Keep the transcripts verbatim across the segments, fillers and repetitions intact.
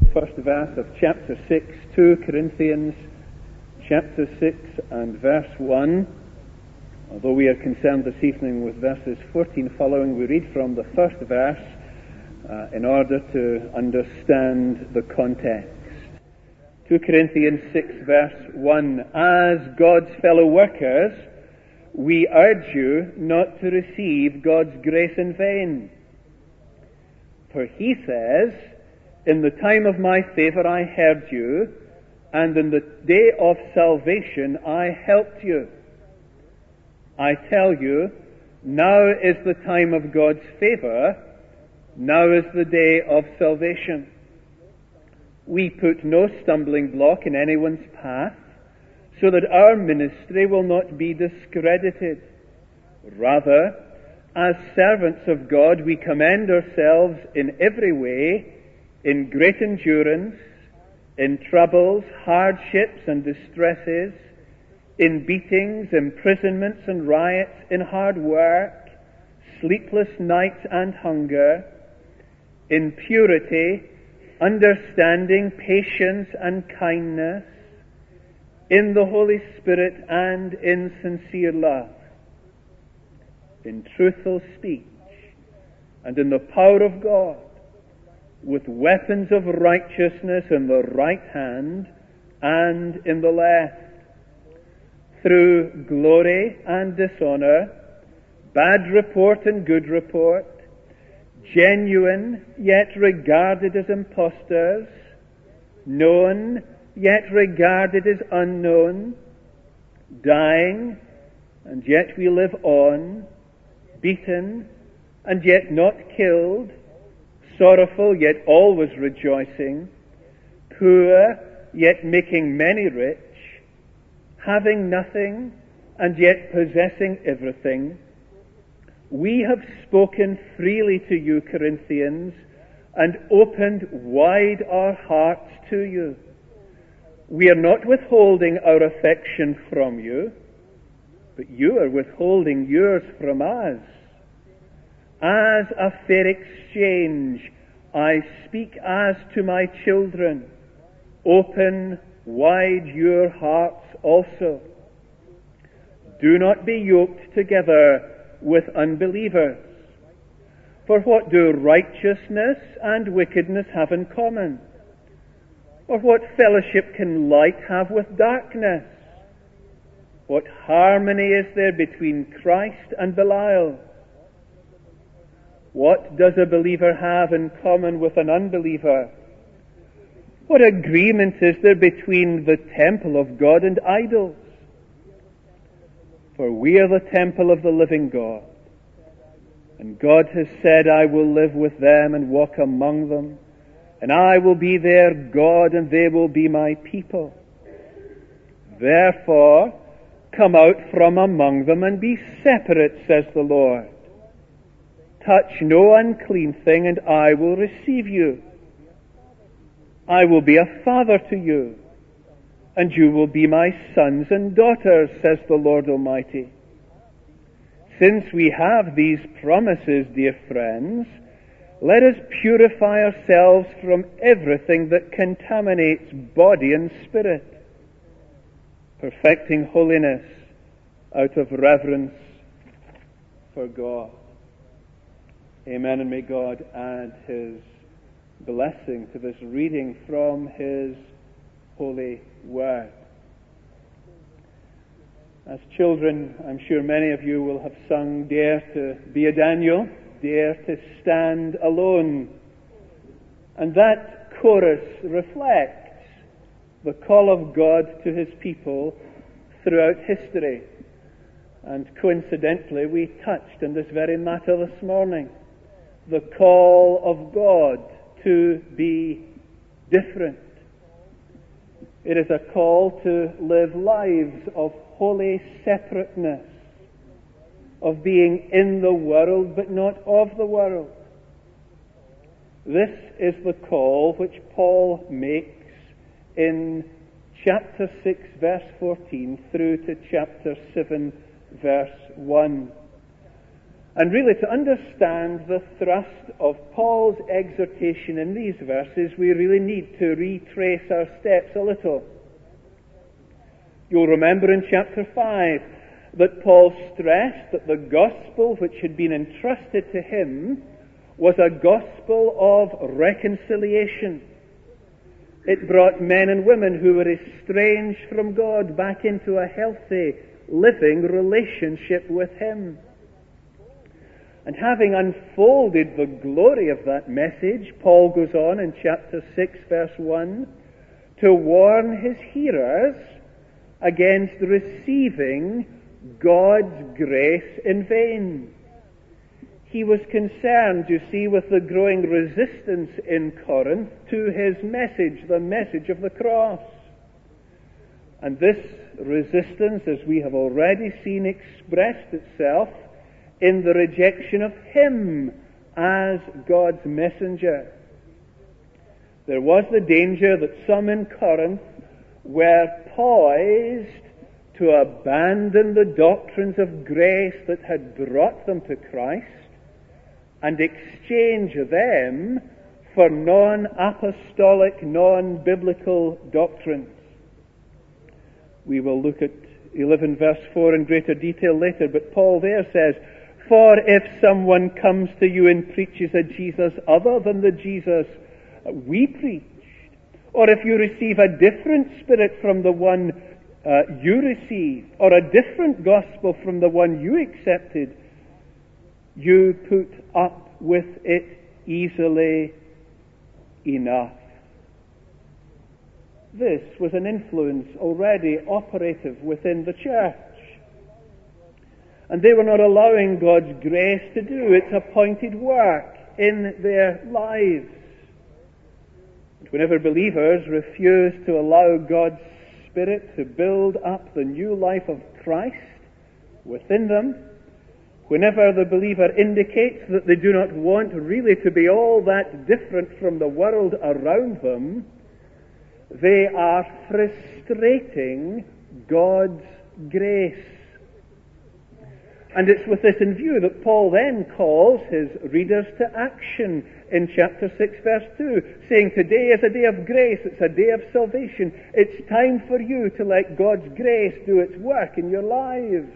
first verse of chapter six, Second Corinthians chapter six and verse one. Although we are concerned this evening with verses fourteen following, we read from the first verse uh, in order to understand the context. Second Corinthians six verse one. As God's fellow workers, we urge you not to receive God's grace in vain. For he says, in the time of my favor I heard you, and in the day of salvation I helped you. I tell you, now is the time of God's favor, now is the day of salvation. We put no stumbling block in anyone's path, so that our ministry will not be discredited. Rather, as servants of God, we commend ourselves in every way, in great endurance, in troubles, hardships and distresses, in beatings, imprisonments and riots, in hard work, sleepless nights and hunger, in purity, understanding, patience and kindness, in the Holy Spirit and in sincere love, in truthful speech and in the power of God, with weapons of righteousness in the right hand and in the left, through glory and dishonor, bad report and good report, genuine yet regarded as impostors, known yet regarded as unknown, dying and yet we live on, beaten and yet not killed, sorrowful yet always rejoicing, poor yet making many rich, having nothing and yet possessing everything. We have spoken freely to you, Corinthians, and opened wide our hearts to you. We are not withholding our affection from you, but you are withholding yours from us. As a fair exchange, I speak as to my children. Open wide your hearts also. Do not be yoked together with unbelievers. For what do righteousness and wickedness have in common? Or what fellowship can light have with darkness? What harmony is there between Christ and Belial? What does a believer have in common with an unbeliever? What agreement is there between the temple of God and idols? For we are the temple of the living God. And God has said, I will live with them and walk among them, and I will be their God, and they will be my people. Therefore, come out from among them and be separate, says the Lord. Touch no unclean thing, and I will receive you. I will be a father to you, and you will be my sons and daughters, says the Lord Almighty. Since we have these promises, dear friends, let us purify ourselves from everything that contaminates body and spirit, perfecting holiness out of reverence for God. Amen, and may God add His blessing to this reading from His holy word. As children, I'm sure many of you will have sung, Dare to be a Daniel, dare to stand alone. And that chorus reflects the call of God to His people throughout history. And coincidentally, we touched on this very matter this morning. The call of God to be different. It is a call to live lives of holy separateness, of being in the world but not of the world. This is the call which Paul makes in chapter six, verse fourteen, through to chapter seven, verse one. And really, to understand the thrust of Paul's exhortation in these verses, we really need to retrace our steps a little. You'll remember in chapter five that Paul stressed that the gospel which had been entrusted to him was a gospel of reconciliation. It brought men and women who were estranged from God back into a healthy, living relationship with him. And having unfolded the glory of that message, Paul goes on in chapter six, verse one, to warn his hearers against receiving God's grace in vain. He was concerned, you see, with the growing resistance in Corinth to his message, the message of the cross. And this resistance, as we have already seen, expressed itself in the rejection of him as God's messenger. There was the danger that some in Corinth were poised to abandon the doctrines of grace that had brought them to Christ and exchange them for non-apostolic, non-biblical doctrines. We will look at eleven verse four in greater detail later, but Paul there says, "For if someone comes to you and preaches a Jesus other than the Jesus we preached, or if you receive a different spirit from the one uh, you received, or a different gospel from the one you accepted, you put up with it easily enough." This was an influence already operative within the church. And they were not allowing God's grace to do its appointed work in their lives. And whenever believers refuse to allow God's Spirit to build up the new life of Christ within them, whenever the believer indicates that they do not want really to be all that different from the world around them, they are frustrating God's grace. And it's with this in view that Paul then calls his readers to action in chapter six, verse two, saying, "Today is a day of grace, it's a day of salvation. It's time for you to let God's grace do its work in your lives."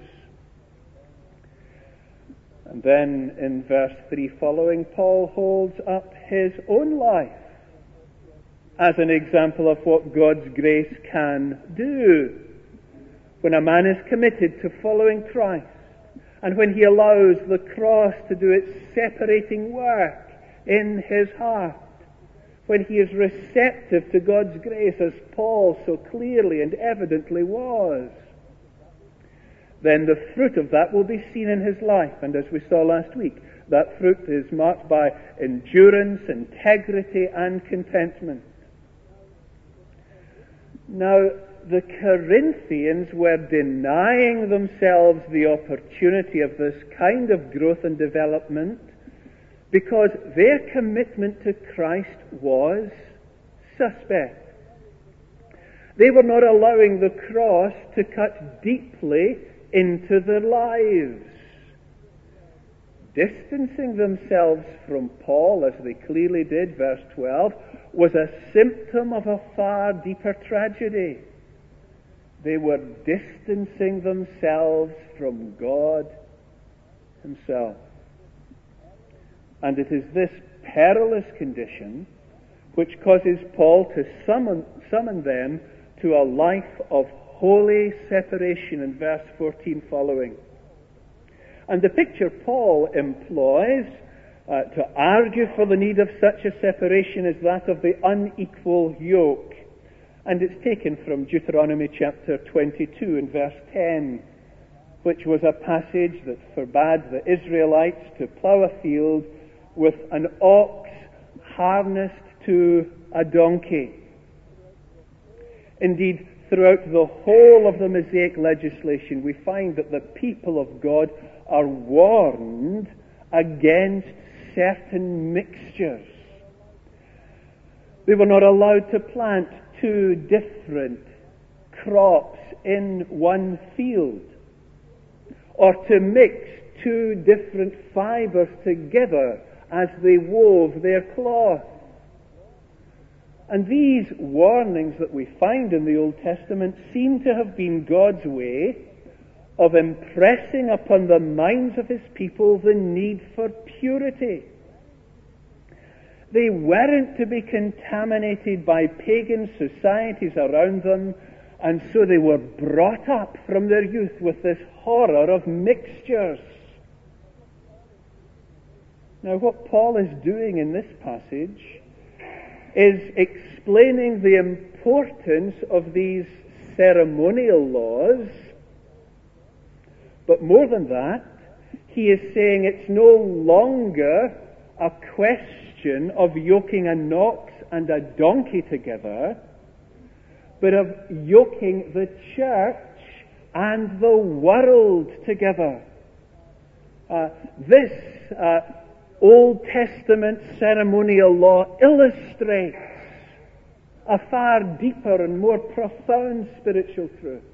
And then in verse three following, Paul holds up his own life as an example of what God's grace can do when a man is committed to following Christ, and when he allows the cross to do its separating work in his heart, when he is receptive to God's grace, as Paul so clearly and evidently was, then the fruit of that will be seen in his life. And as we saw last week, that fruit is marked by endurance, integrity, and contentment. Now, the Corinthians were denying themselves the opportunity of this kind of growth and development because their commitment to Christ was suspect. They were not allowing the cross to cut deeply into their lives. Distancing themselves from Paul, as they clearly did, verse twelve, was a symptom of a far deeper tragedy. They were distancing themselves from God himself. And it is this perilous condition which causes Paul to summon, summon them to a life of holy separation in verse fourteen following. And the picture Paul employs uh, to argue for the need of such a separation is that of the unequal yoke. And it's taken from Deuteronomy chapter twenty-two and verse ten, which was a passage that forbade the Israelites to plough a field with an ox harnessed to a donkey. Indeed, throughout the whole of the Mosaic legislation, we find that the people of God are warned against certain mixtures. They were not allowed to plant two different crops in one field, or to mix two different fibers together as they wove their cloth. And these warnings that we find in the Old Testament seem to have been God's way of impressing upon the minds of his people the need for purity. They weren't to be contaminated by pagan societies around them, and so they were brought up from their youth with this horror of mixtures. Now, what Paul is doing in this passage is explaining the importance of these ceremonial laws, but more than that, he is saying it's no longer a question of yoking an ox and a donkey together, but of yoking the church and the world together. Uh, this uh, Old Testament ceremonial law illustrates a far deeper and more profound spiritual truth.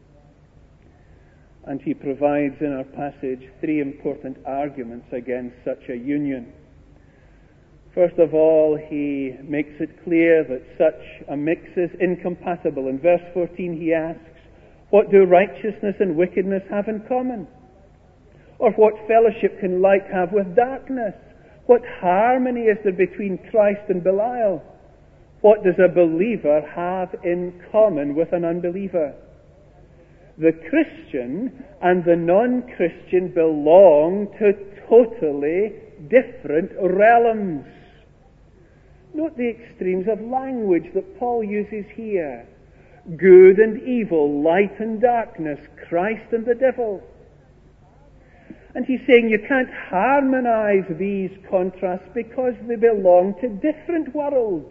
And he provides in our passage three important arguments against such a union. First of all, he makes it clear that such a mix is incompatible. In verse fourteen he asks, what do righteousness and wickedness have in common? Or what fellowship can light have with darkness? What harmony is there between Christ and Belial? What does a believer have in common with an unbeliever? The Christian and the non-Christian belong to totally different realms. Note the extremes of language that Paul uses here. Good and evil, light and darkness, Christ and the devil. And he's saying you can't harmonize these contrasts because they belong to different worlds.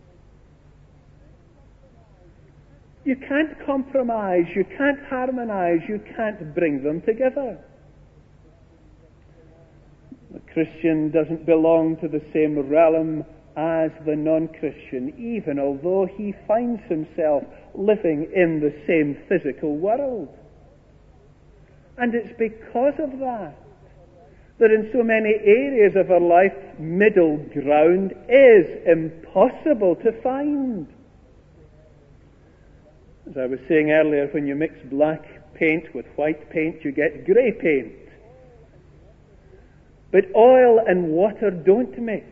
You can't compromise, you can't harmonize, you can't bring them together. The Christian doesn't belong to the same realm as the non-Christian, even although he finds himself living in the same physical world. And it's because of that that in so many areas of our life, middle ground is impossible to find. As I was saying earlier, when you mix black paint with white paint, you get grey paint. But oil and water don't mix.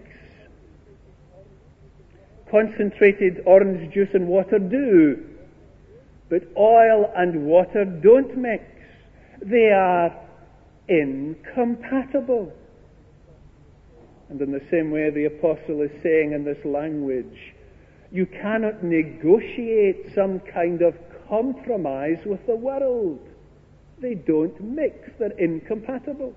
Concentrated orange juice and water do. But oil and water don't mix. They are incompatible. And in the same way, the apostle is saying in this language, you cannot negotiate some kind of compromise with the world. They don't mix. They're incompatible.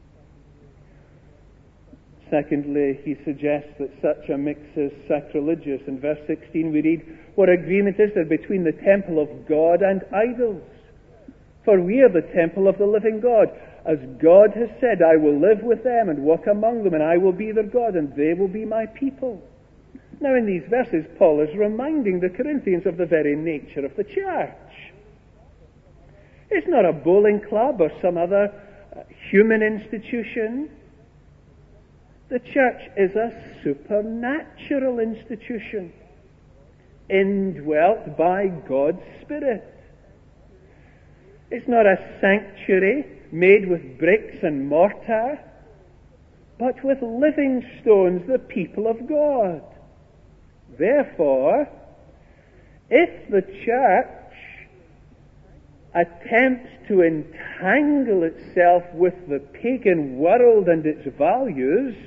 Secondly, he suggests that such a mix is sacrilegious. In verse sixteen we read, what agreement is there between the temple of God and idols? For we are the temple of the living God. As God has said, I will live with them and walk among them, and I will be their God, and they will be my people. Now in these verses, Paul is reminding the Corinthians of the very nature of the church. It's not a bowling club or some other uh, human institution. The church is a supernatural institution, indwelt by God's Spirit. It's not a sanctuary made with bricks and mortar, but with living stones, the people of God. Therefore, if the church attempts to entangle itself with the pagan world and its values,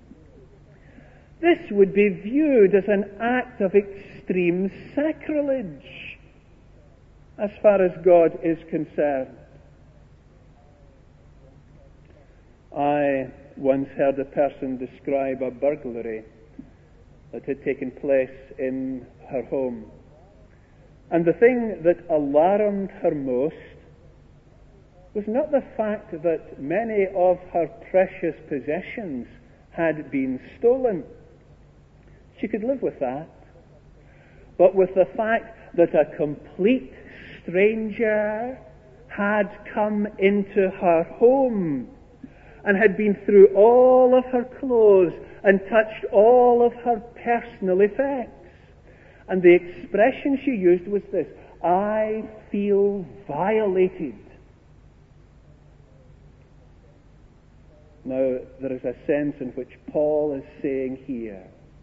this would be viewed as an act of extreme sacrilege as far as God is concerned. I once heard a person describe a burglary that had taken place in her home. And the thing that alarmed her most was not the fact that many of her precious possessions had been stolen. She could live with that. But with the fact that a complete stranger had come into her home and had been through all of her clothes and touched all of her personal effects. And the expression she used was this: I feel violated. Now, there is a sense in which Paul is saying here,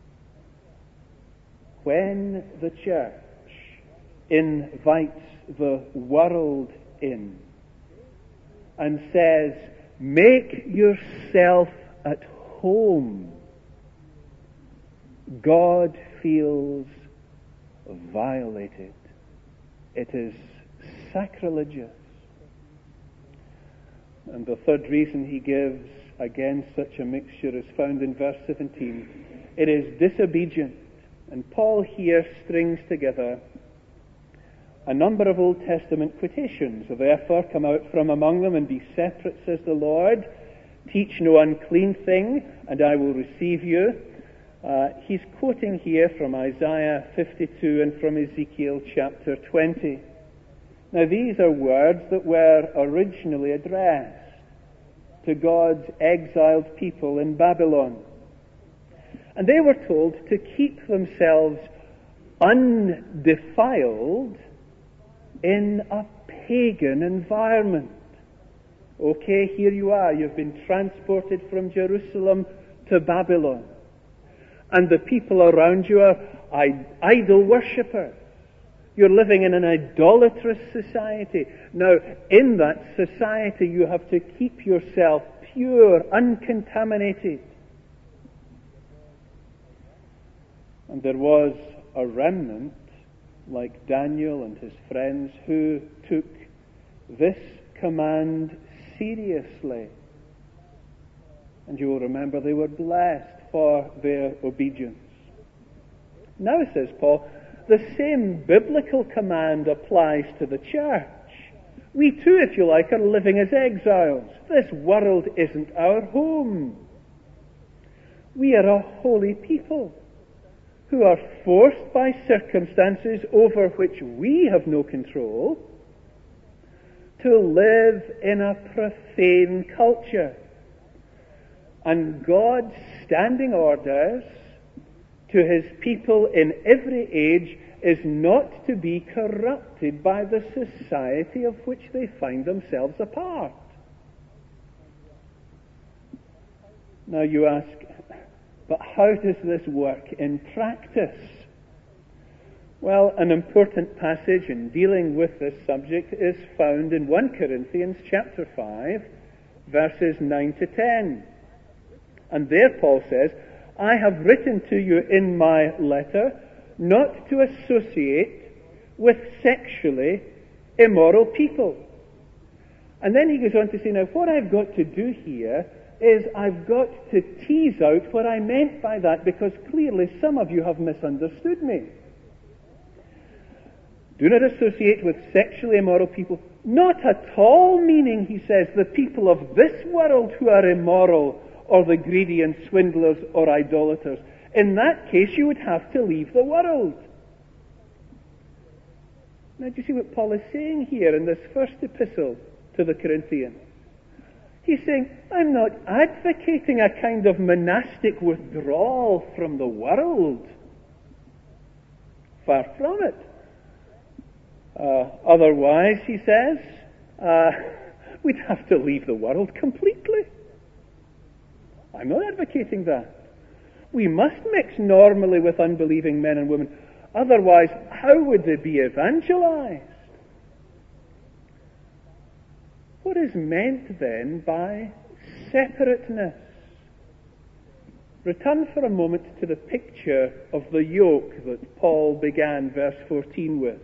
when the church invites the world in and says, make yourself at home, God feels violated. It is sacrilegious. And the third reason he gives against such a mixture is found in verse seventeen. It is disobedient. And Paul here strings together a number of Old Testament quotations. Therefore come out from among them and be separate, says the Lord. Teach no unclean thing, and I will receive you. Uh, he's quoting here from Isaiah fifty-two and from Ezekiel chapter twenty. Now these are words that were originally addressed to God's exiled people in Babylon. And they were told to keep themselves undefiled in a pagan environment. Okay, here you are. You've been transported from Jerusalem to Babylon. And the people around you are idol worshippers. You're living in an idolatrous society. Now, in that society, you have to keep yourself pure, uncontaminated. And there was a remnant, like Daniel and his friends, who took this command seriously. And you will remember they were blessed for their obedience. Now, says Paul, the same biblical command applies to the church. We too, if you like, are living as exiles. This world isn't our home. We are a holy people who are forced by circumstances over which we have no control to live in a profane culture. And God's standing orders to his people in every age is not to be corrupted by the society of which they find themselves a part. Now you ask, but how does this work in practice? Well, an important passage in dealing with this subject is found in First Corinthians chapter five, verses nine to ten. And there Paul says, I have written to you in my letter not to associate with sexually immoral people. And then he goes on to say, now what I've got to do here is I've got to tease out what I meant by that, because clearly some of you have misunderstood me. Do not associate with sexually immoral people. Not at all meaning, he says, the people of this world who are immoral, or the greedy and swindlers or idolaters. In that case, you would have to leave the world. Now, do you see what Paul is saying here in this first epistle to the Corinthians? He's saying, I'm not advocating a kind of monastic withdrawal from the world. Far from it. Uh, otherwise, he says, uh, we'd have to leave the world completely. I'm not advocating that. We must mix normally with unbelieving men and women. Otherwise, how would they be evangelized? What is meant then by separateness? Return for a moment to the picture of the yoke that Paul began verse fourteen with.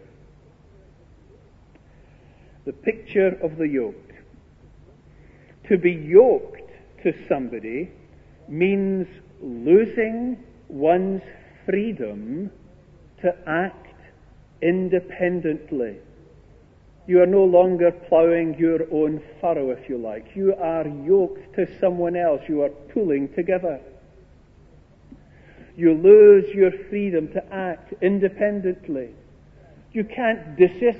The picture of the yoke. To be yoked to somebody means losing one's freedom to act independently. You are no longer ploughing your own furrow, if you like. You are yoked to someone else. You are pulling together. You lose your freedom to act independently. You can't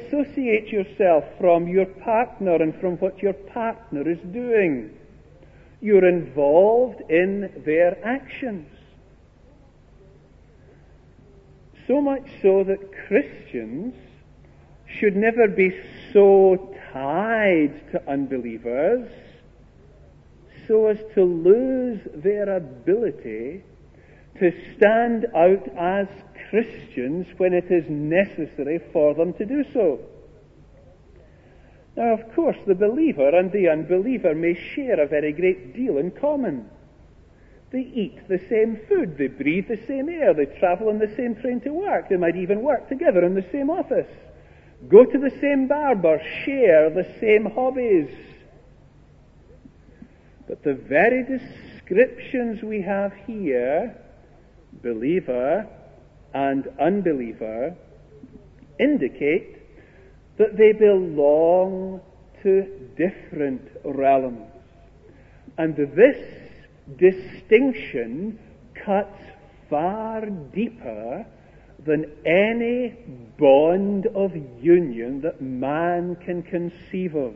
disassociate yourself from your partner and from what your partner is doing. You're involved in their actions. So much so that Christians should never be so tied to unbelievers so as to lose their ability to stand out as Christians when it is necessary for them to do so. Now, of course, the believer and the unbeliever may share a very great deal in common. They eat the same food, they breathe the same air, they travel on the same train to work, they might even work together in the same office, go to the same barber, share the same hobbies. But the very descriptions we have here, believer and unbeliever, indicate that they belong to different realms. And this distinction cuts far deeper than any bond of union that man can conceive of.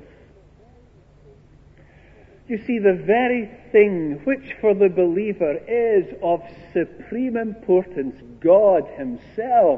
You see, the very thing which for the believer is of supreme importance, God Himself,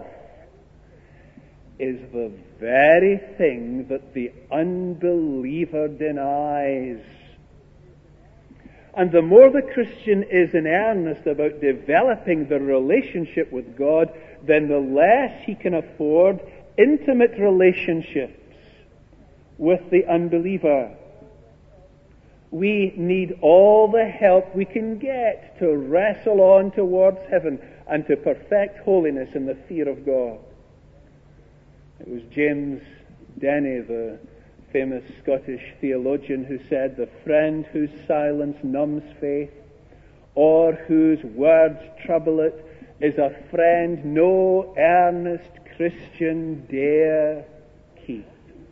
is the very thing that the unbeliever denies. And the more the Christian is in earnest about developing the relationship with God, then the less he can afford intimate relationships with the unbeliever. We need all the help we can get to wrestle on towards heaven and to perfect holiness in the fear of God. It was James Denney, the famous Scottish theologian, who said, "The friend whose silence numbs faith, or whose words trouble it, is a friend no earnest Christian dare keep."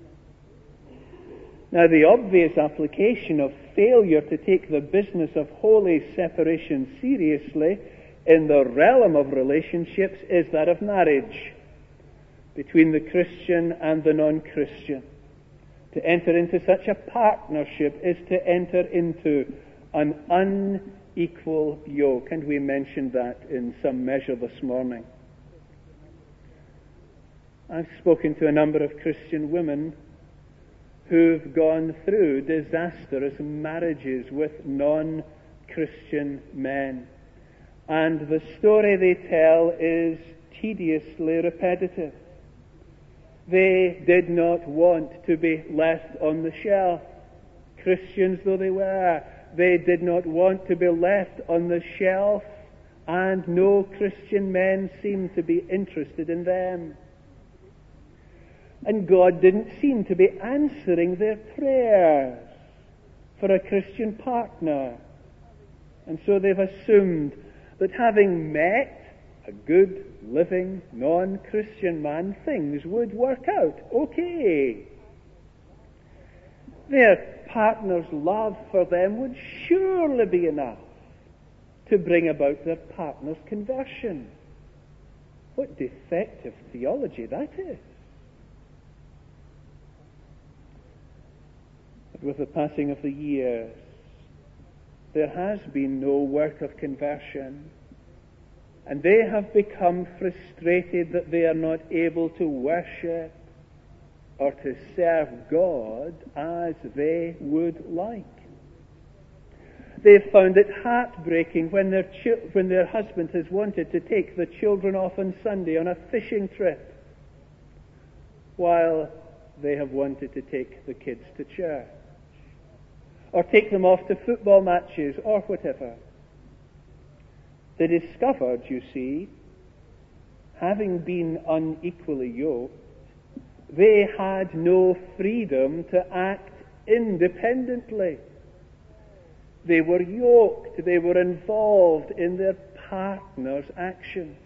Now, the obvious application of failure to take the business of holy separation seriously in the realm of relationships is that of marriage between the Christian and the non-Christian. To enter into such a partnership is to enter into an unequal yoke, and we mentioned that in some measure this morning. I've spoken to a number of Christian women who've gone through disastrous marriages with non-Christian men. And the story they tell is tediously repetitive. They did not want to be left on the shelf, Christians though they were. They did not want to be left on the shelf, and no Christian men seemed to be interested in them. And God didn't seem to be answering their prayers for a Christian partner. And so they've assumed that having met a good, living, non-Christian man, things would work out okay. Their partner's love for them would surely be enough to bring about their partner's conversion. What defective theology that is. But with the passing of the years, there has been no work of conversion. And they have become frustrated that they are not able to worship or to serve God as they would like. They've found it heartbreaking when their, chi- when their husband has wanted to take the children off on Sunday on a fishing trip, while they have wanted to take the kids to church, or take them off to football matches, or whatever. They discovered, you see, having been unequally yoked, they had no freedom to act independently. They were yoked, they were involved in their partner's actions.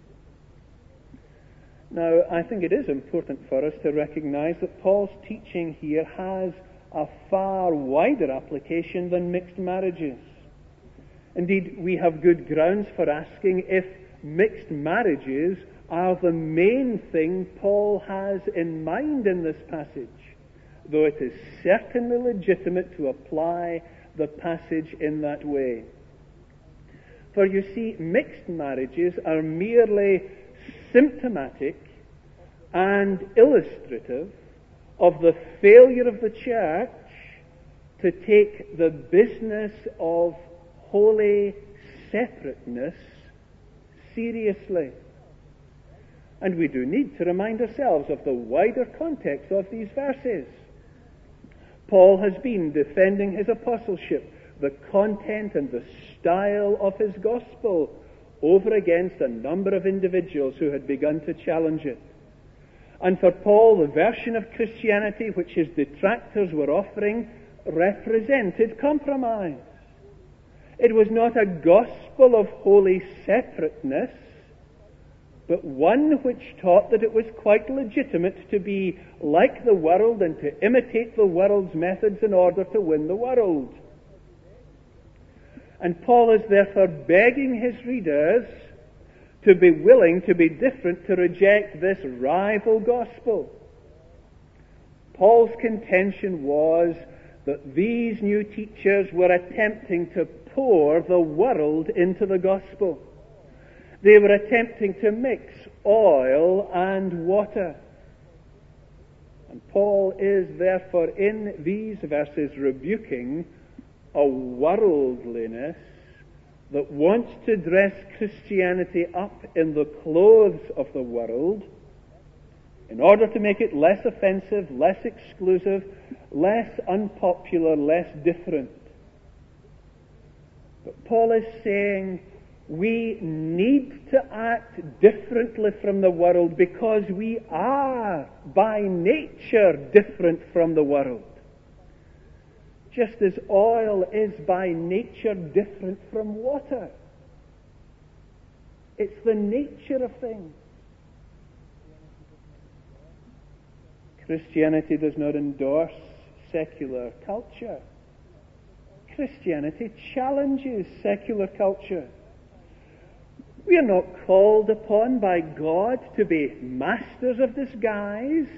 Now, I think it is important for us to recognize that Paul's teaching here has a far wider application than mixed marriages. Indeed, we have good grounds for asking if mixed marriages are the main thing Paul has in mind in this passage, though it is certainly legitimate to apply the passage in that way. For you see, mixed marriages are merely symptomatic and illustrative of the failure of the church to take the business of holy separateness seriously. And we do need to remind ourselves of the wider context of these verses. Paul has been defending his apostleship, the content and the style of his gospel, over against a number of individuals who had begun to challenge it. And for Paul, the version of Christianity which his detractors were offering represented compromise. It was not a gospel of holy separateness, but one which taught that it was quite legitimate to be like the world and to imitate the world's methods in order to win the world. And Paul is therefore begging his readers to be willing to be different, to reject this rival gospel. Paul's contention was that these new teachers were attempting to pour the world into the gospel. They were attempting to mix oil and water. And Paul is therefore in these verses rebuking a worldliness that wants to dress Christianity up in the clothes of the world in order to make it less offensive, less exclusive, less unpopular, less different. But Paul is saying we need to act differently from the world because we are by nature different from the world. Just as oil is by nature different from water. It's the nature of things. Christianity does not endorse secular culture. Christianity challenges secular culture. We are not called upon by God to be masters of disguise,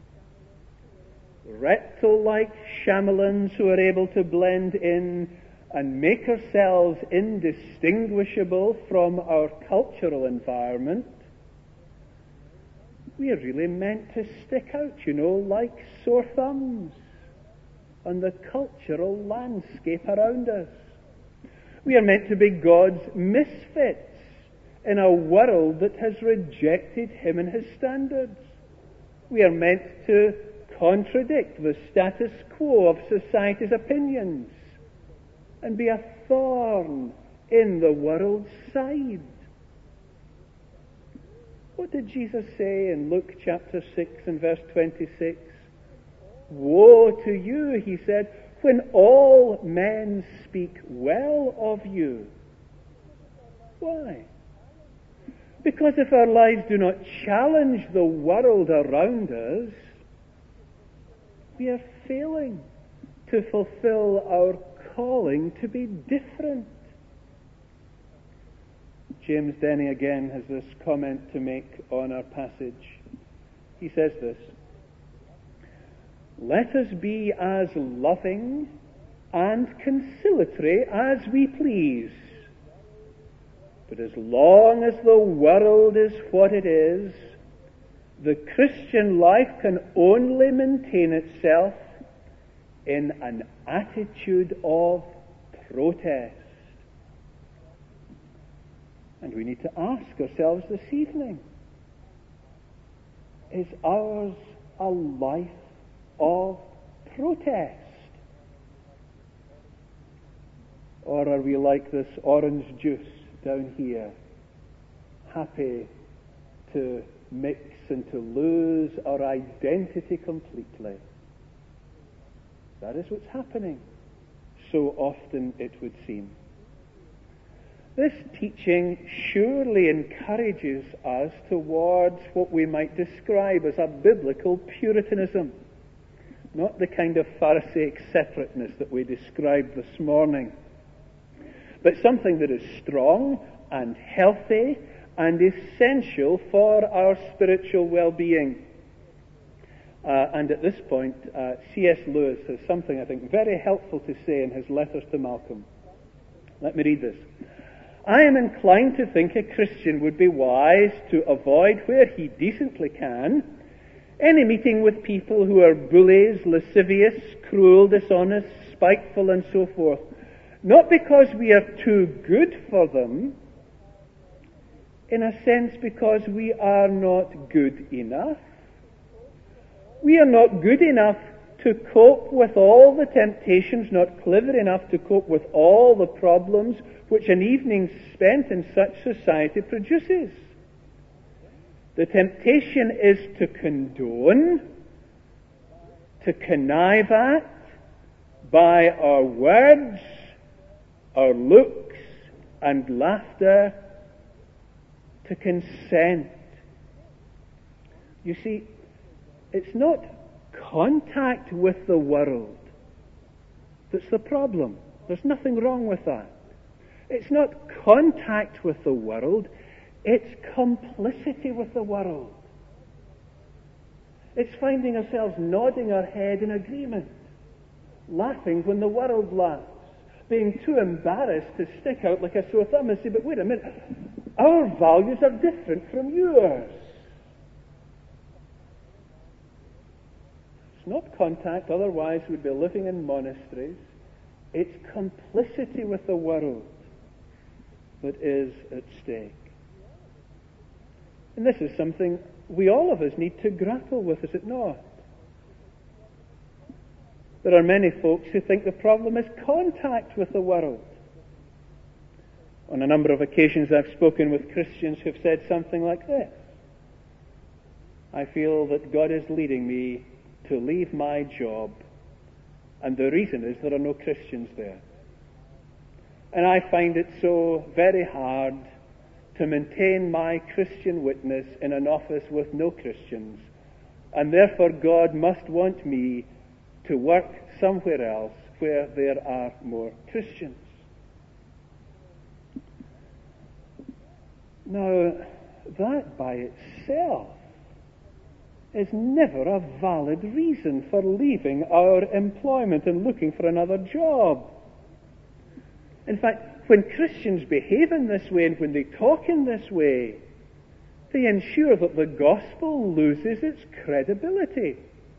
reptile-like chamelins who are able to blend in and make ourselves indistinguishable from our cultural environment. We are really meant to stick out, you know, like sore thumbs on the cultural landscape around us. We are meant to be God's misfits in a world that has rejected Him and His standards. We are meant to contradict the status quo of society's opinions and be a thorn in the world's side. What did Jesus say in Luke chapter six and verse twenty-six? Woe to you, he said, when all men speak well of you. Why? Because if our lives do not challenge the world around us, we are failing to fulfill our calling to be different. James Denny again has this comment to make on our passage. He says this: let us be as loving and conciliatory as we please, but as long as the world is what it is, the Christian life can only maintain itself in an attitude of protest. And we need to ask ourselves this evening, is ours a life of protest? Or are we like this orange juice down here, happy to mix and to lose our identity completely? That is what's happening. So often it would seem. This teaching surely encourages us towards what we might describe as a biblical Puritanism. Not the kind of Pharisaic separateness that we described this morning, but something that is strong and healthy and essential for our spiritual well-being. Uh, and at this point, uh, C S Lewis has something, I think, very helpful to say in his letters to Malcolm. Let me read this. I am inclined to think a Christian would be wise to avoid, where he decently can, any meeting with people who are bullies, lascivious, cruel, dishonest, spiteful, and so forth. Not because we are too good for them, in a sense because we are not good enough. We are not good enough to cope with all the temptations, not clever enough to cope with all the problems which an evening spent in such society produces. The temptation is to condone, to connive at, by our words, our looks, and laughter, to consent. You see, it's not contact with the world that's the problem. There's nothing wrong with that. It's not contact with the world, it's complicity with the world. It's finding ourselves nodding our head in agreement, laughing when the world laughs, being too embarrassed to stick out like a sore thumb and say, but wait a minute, our values are different from yours. It's not contact, otherwise we'd be living in monasteries. It's complicity with the world that is at stake. And this is something we all of us need to grapple with, is it not? There are many folks who think the problem is contact with the world. On a number of occasions I've spoken with Christians who've said something like this. I feel that God is leading me to leave my job, and the reason is there are no Christians there. And I find it so very hard to maintain my Christian witness in an office with no Christians, and therefore God must want me to work somewhere else where there are more Christians. Now, that by itself is never a valid reason for leaving our employment and looking for another job. In fact, when Christians behave in this way and when they talk in this way, they ensure that the gospel loses its credibility.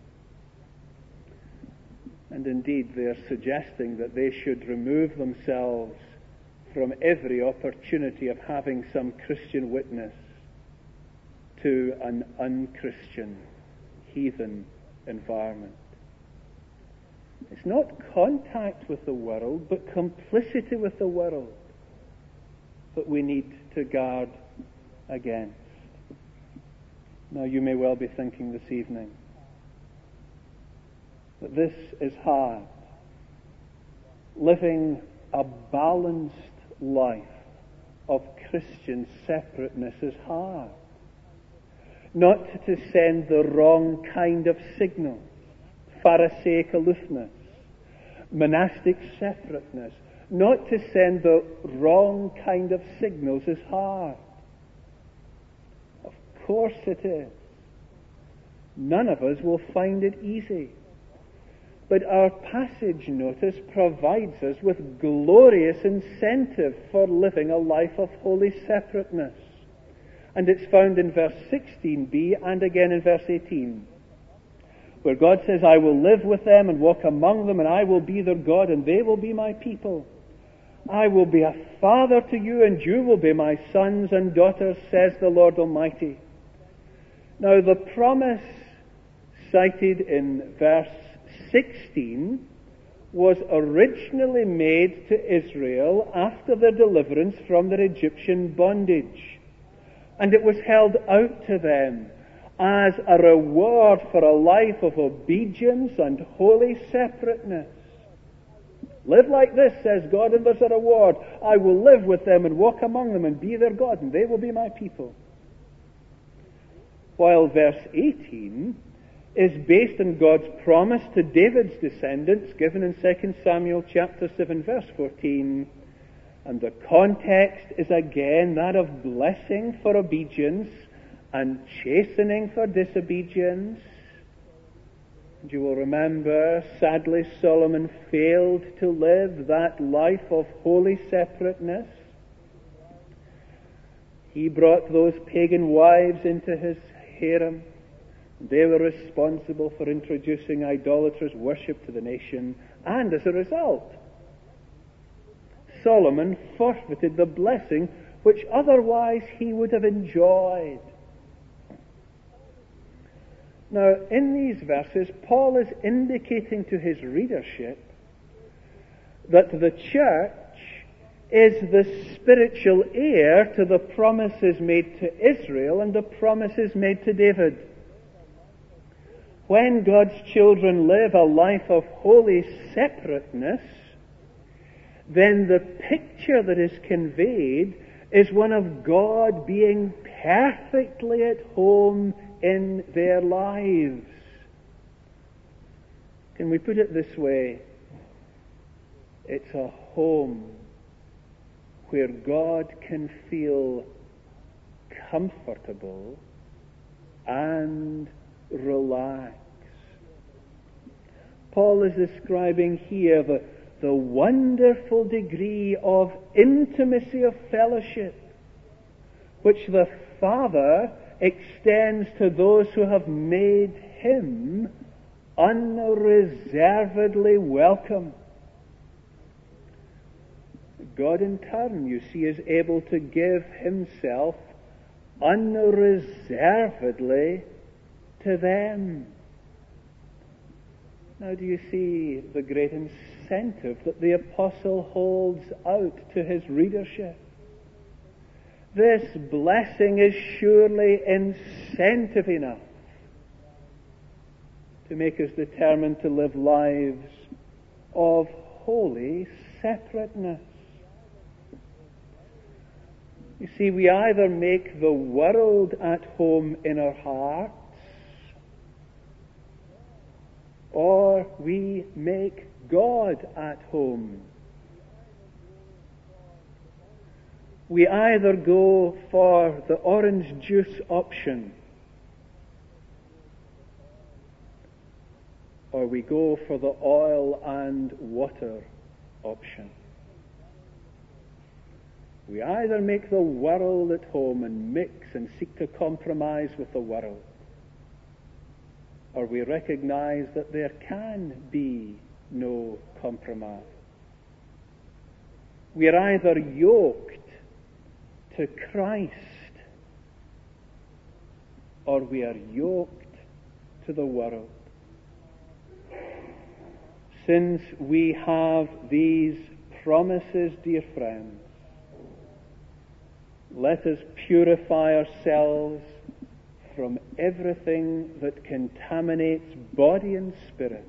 And indeed, they are suggesting that they should remove themselves from every opportunity of having some Christian witness to an unchristian, heathen environment. It's not contact with the world, but complicity with the world that we need to guard against. Now, you may well be thinking this evening that this is hard. Living a balanced life of Christian separateness is hard. Not to send the wrong kind of signal, Pharisaic aloofness, monastic separateness, not to send the wrong kind of signals is hard. Of course it is. None of us will find it easy. But our passage notice provides us with glorious incentive for living a life of holy separateness. And it's found in verse sixteen b and again in verse eighteen, where God says, I will live with them and walk among them, and I will be their God, and they will be my people. I will be a father to you, and you will be my sons and daughters, says the Lord Almighty. Now, the promise cited in verse sixteen was originally made to Israel after their deliverance from their Egyptian bondage. And it was held out to them as a reward for a life of obedience and holy separateness. Live like this, says God, and there's a reward. I will live with them and walk among them and be their God, and they will be my people. While verse eighteen is based on God's promise to David's descendants, given in Second Samuel chapter seven, verse fourteen, and the context is again that of blessing for obedience and chastening for disobedience. And you will remember, sadly, Solomon failed to live that life of holy separateness. He brought those pagan wives into his harem. They were responsible for introducing idolatrous worship to the nation, and as a result, Solomon forfeited the blessing which otherwise he would have enjoyed. Now, in these verses, Paul is indicating to his readership that the church is the spiritual heir to the promises made to Israel and the promises made to David. When God's children live a life of holy separateness, then the picture that is conveyed is one of God being perfectly at home in their lives. Can we put it this way? It's a home where God can feel comfortable and relax. Paul is describing here the, the wonderful degree of intimacy of fellowship which the Father extends to those who have made him unreservedly welcome. God in turn, you see, is able to give himself unreservedly to them. Now, do you see the great incentive that the apostle holds out to his readership? This blessing is surely incentive enough to make us determined to live lives of holy separateness. You see, we either make the world at home in our hearts, or we make God at home. We either go for the orange juice option, or we go for the oil and water option. We either make the world at home and mix and seek to compromise with the world, or we recognize that there can be no compromise. We are either yoked to Christ, or we are yoked to the world. Since we have these promises, dear friends, let us purify ourselves from everything that contaminates body and spirit,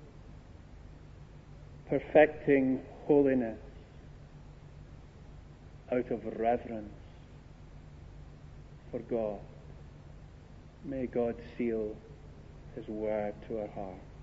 perfecting holiness out of reverence for God. May God seal his word to our hearts.